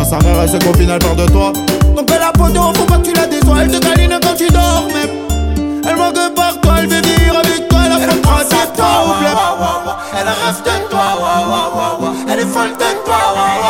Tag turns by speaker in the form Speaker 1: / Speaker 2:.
Speaker 1: sa mère, elle sait qu'au final elle peur de toi. Donc elle a poteau, faut pas que tu la déçois. Elle te câline quand tu dors, mais elle manque par toi, elle veut vivre avec toi. Elle a fait croiser toi, ou bleu.
Speaker 2: Elle rêve de toi, elle est folle de toi.